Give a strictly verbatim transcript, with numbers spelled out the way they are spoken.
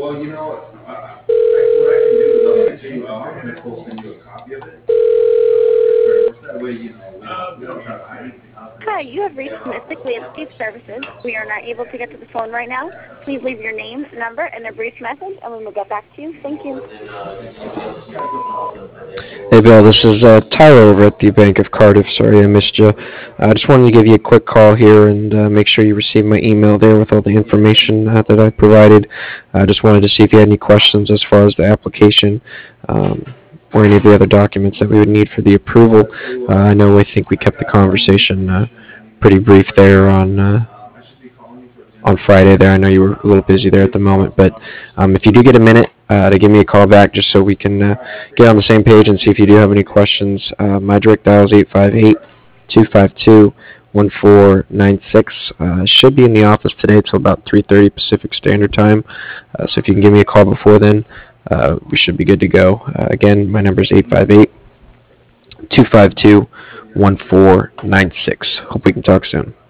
Well, you know, uh, I, what I can do is I'll send you, uh, my principal will send you a copy of it. Uh, that way, you know, we don't, we don't try to hide anything. Hi, you have reached Mystic Landscape Services. We are not able to get to the phone right now. Please leave your name, number, and a brief message, and we will get back to you. Thank you. Hey Bill, this is uh, Tyler over at the Bank of Cardiff. Sorry I missed you. I just wanted to give you a quick call here and uh, make sure you received my email there with all the information uh, that I provided. I just wanted to see if you had any questions as far as the application um, or any of the other documents that we would need for the approval. Uh, I know I think we kept the conversation uh, pretty brief there on uh, on Friday there. I know you were a little busy there at the moment, but um, if you do get a minute uh, to give me a call back just so we can uh, get on the same page and see if you do have any questions, uh, my direct dial is eight five eight, two five two, one four nine six. Uh, should be in the office today till about three thirty Pacific Standard Time, uh, so if you can give me a call before then, uh, we should be good to go. Uh, again, my number is eight five eight, two five two, one four nine six. Hope we can talk soon.